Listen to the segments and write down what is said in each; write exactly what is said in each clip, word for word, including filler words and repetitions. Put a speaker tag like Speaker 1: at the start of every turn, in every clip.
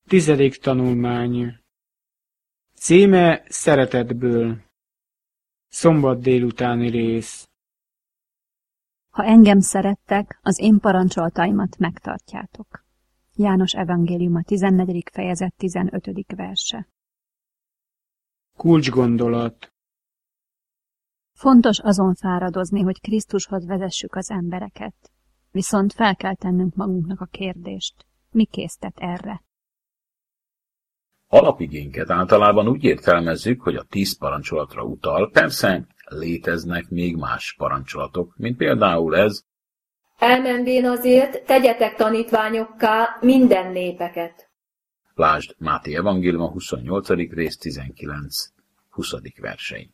Speaker 1: Tizedik tanulmány. Címe Szeretetből. Szombat délutáni rész.
Speaker 2: Ha engem szerettek, az én parancsolataimat megtartjátok. János evangéliuma tizennegyedik fejezet tizenötödik verse.
Speaker 1: Kulcsgondolat.
Speaker 2: Fontos azon fáradozni, hogy Krisztushoz vezessük az embereket. Viszont fel kell tennünk magunknak a kérdést. Mi késztet erre?
Speaker 3: Alapigénket általában úgy értelmezzük, hogy a tíz parancsolatra utal, persze léteznek még más parancsolatok, mint például ez.
Speaker 4: Elmenvén azért tegyetek tanítványokká minden népeket.
Speaker 3: Lásd Máté evangéliuma huszonnyolcadik rész tizenkilenc-huszadik versei.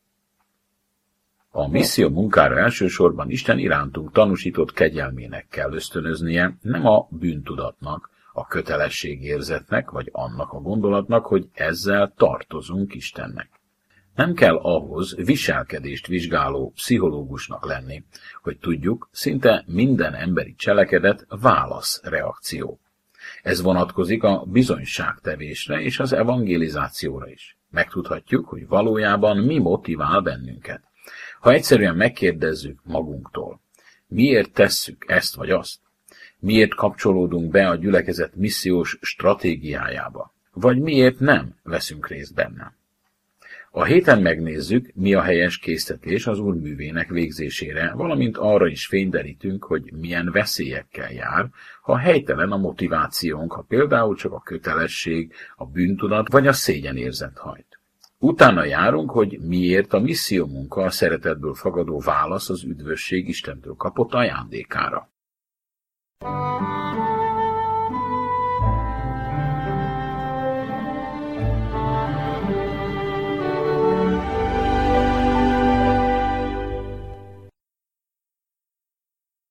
Speaker 3: A misszió munkára elsősorban Isten irántunk tanúsított kegyelmének kell ösztönöznie, nem a bűntudatnak, a kötelességérzetnek, vagy annak a gondolatnak, hogy ezzel tartozunk Istennek. Nem kell ahhoz viselkedést vizsgáló pszichológusnak lenni, hogy tudjuk, szinte minden emberi cselekedet válaszreakció. Ez vonatkozik a bizonyságtevésre és az evangelizációra is. Megtudhatjuk, hogy valójában mi motivál bennünket. Ha egyszerűen megkérdezzük magunktól, miért tesszük ezt vagy azt, miért kapcsolódunk be a gyülekezet missziós stratégiájába, vagy miért nem veszünk részt benne. A héten megnézzük, mi a helyes késztetés az Úr művének végzésére, valamint arra is fényderítünk, hogy milyen veszélyekkel jár, ha helytelen a motivációnk, ha például csak a kötelesség, a bűntudat vagy a szégyenérzet hajt. Utána járunk, hogy miért a misszió munka a szeretetből fakadó válasz az üdvösség Istentől kapott ajándékára.